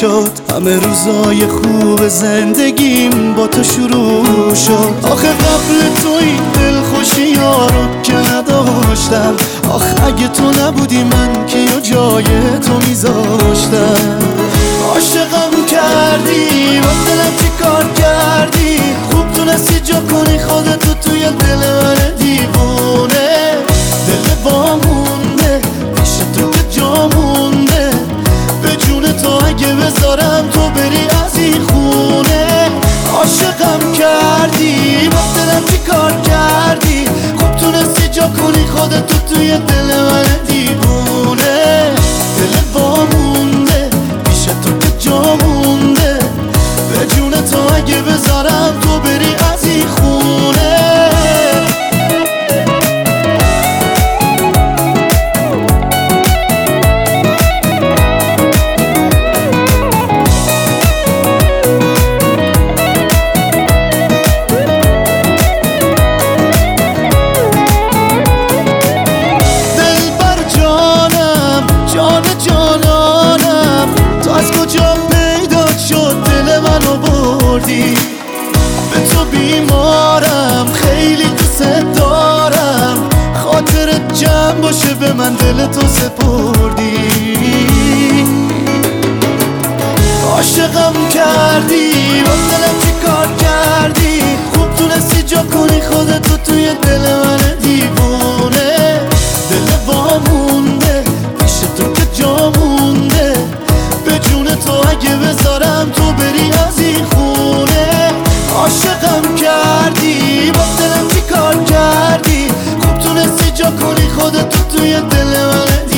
شد، همه روزای خوب زندگیم با تو شروع شد. آخه قبل تو این دلخوشی ها رو که نداشتم، آخه اگه تو نبودی من که یا جای تو میذاشتم. عاشقم کردی با دلم چی کار کردی، خوب تونستی جا کنی خودتو توی دل من دیوونه. دل وامونده پیش تو که جا مونده، به جون تو اگه بذارم تو بری از این خونه. عاشقم کردی با دلم چی کار کردی، خوب تونستی جا کنی خودتو توی دل من دیوونه. دل وامونده پیش تو که جا مونده، به جون تو اگه بذارم تو بری از این خونه. به تو بیمارم، خیلی دوست دارم، خاطرت جمع باشه به من دل تو سپردی. عاشقم کردی با دلم چی کار کردی، خوب تونستی جا کنی خودتو توی دل من دیوونه. دل وامونده پیش تو که جا مونده، به جون تو اگه بذارم تو بری از این خونه. عاشقم کردی با دلم چی کار کردی، خوب تونستی جا کنی خودتو توی دل من